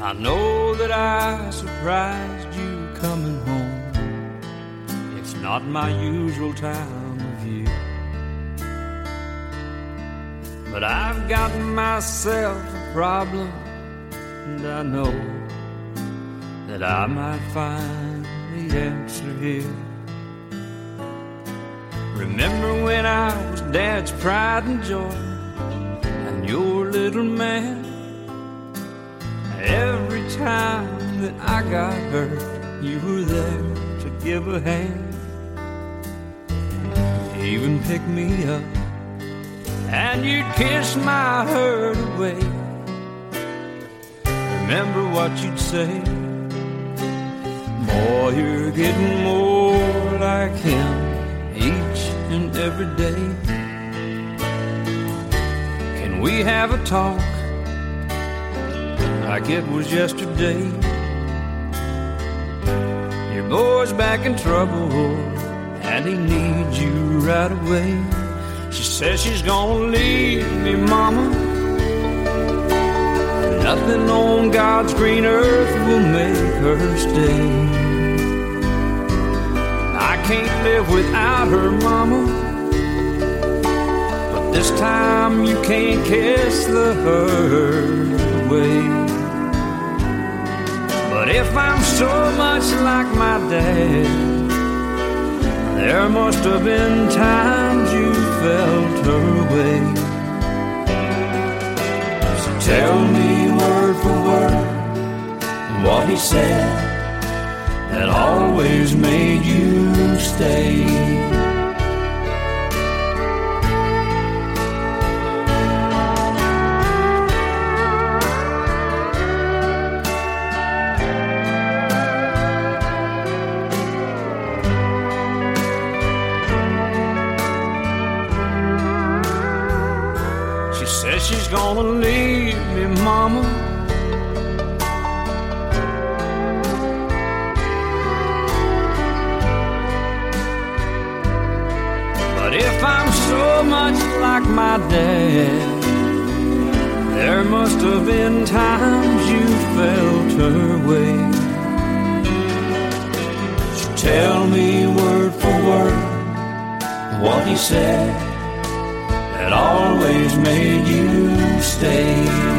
I know that I surprised you coming home. It's not my usual time of year, but I've got myself a problem, and I know that I might find the answer here. Remember when I was Dad's pride and joy, and your little man? Every time that I got hurt, you were there to give a hand. Even pick me up, and you'd kiss my hurt away. Remember what you'd say? Boy, you're getting more like him each and every day. Can we have a talk like it was yesterday? Your boy's back in trouble, and he needs you right away. She says she's gonna leave me, Mama. Nothing on God's green earth will make her stay. I can't live without her, Mama, but this time you can't kiss the hurt away. But if I'm so much like my dad, there must have been times you felt her way. So tell me word for word what he said that always made you stay. She says she's gonna leave me, Mama. But if I'm so much like my dad, there must have been times you felt her way. So tell me word for word what he said that always made you stay.